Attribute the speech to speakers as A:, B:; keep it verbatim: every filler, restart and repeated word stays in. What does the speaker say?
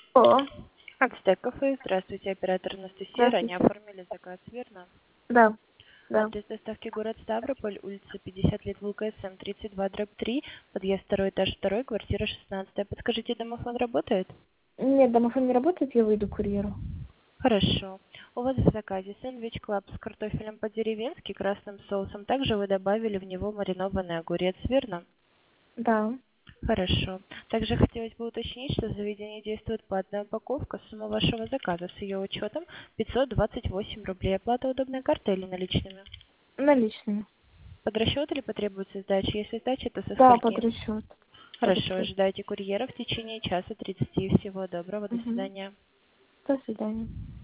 A: О,
B: Акстек кафе. Здравствуйте, оператор Анастасия. Ранее
A: здравствуйте.
B: оформили заказ, верно?
A: Да, да.
B: Адрес доставки город Ставрополь, улица пятьдесят лет ВЛКСМ, тридцать два дробь три, подъезд второй этаж второй, квартира шестнадцатая. Подскажите, домофон работает?
A: Нет, домофон не работает, я выйду к курьеру.
B: Хорошо. У вас в заказе сэндвич клаб с картофелем по-деревенски, красным соусом. Также вы добавили в него маринованный огурец, верно?
A: Да.
B: Хорошо. Также хотелось бы уточнить, что в заведении действует платная упаковка. Сумма вашего заказа с ее учетом пятьсот двадцать восемь рублей. Оплата удобной картой или наличными?
A: Наличными.
B: Под расчет или потребуется сдача? Если сдача, то со
A: Да, под
B: скольки?
A: расчет. Под
B: Хорошо.
A: расчет.
B: Ожидайте курьера в течение часа тридцати. Всего доброго. До
A: Угу.
B: свидания.
A: До свидания.